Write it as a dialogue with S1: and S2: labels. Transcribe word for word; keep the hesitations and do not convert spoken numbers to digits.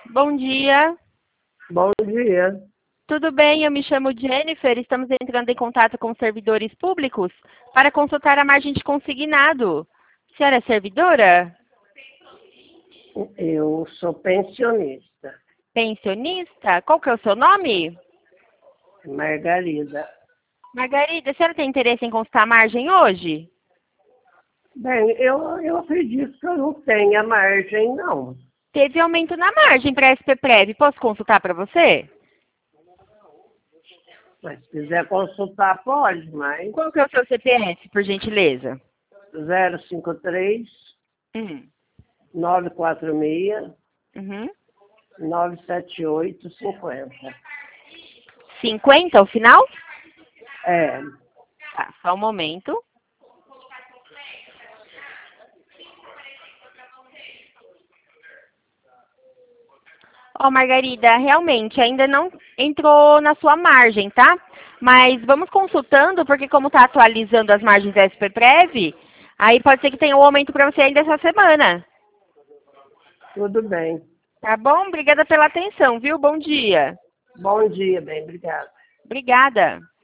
S1: Bom dia.
S2: Bom dia.
S1: Tudo bem? Eu me chamo Jennifer. Estamos entrando em contato com servidores públicos para consultar a margem de consignado. A senhora é servidora?
S2: Eu sou pensionista.
S1: Pensionista? Qual que é o seu nome?
S2: Margarida.
S1: Margarida, a senhora tem interesse em consultar a margem hoje?
S2: Bem, eu, eu acredito que eu não tenha margem, não.
S1: Teve aumento na margem para a S P Prev. Posso consultar para você?
S2: Mas se quiser consultar, pode, mas
S1: Qual que é o seu C P F, por gentileza?
S2: zero cinco três,
S1: Hum.
S2: nove quatro seis,
S1: Uhum.
S2: nove sete oito cinco zero.
S1: cinquenta, o final?
S2: É,
S1: Tá, só um momento. Ó, Margarida, realmente ainda não entrou na sua margem, tá? Mas vamos consultando, porque como está atualizando as margens da S P Prev, aí pode ser que tenha um aumento para você ainda essa semana.
S2: tudo bem.
S1: Tá bom? Obrigada pela atenção, viu? Bom dia.
S2: Bom dia, bem, obrigada.
S1: Obrigada.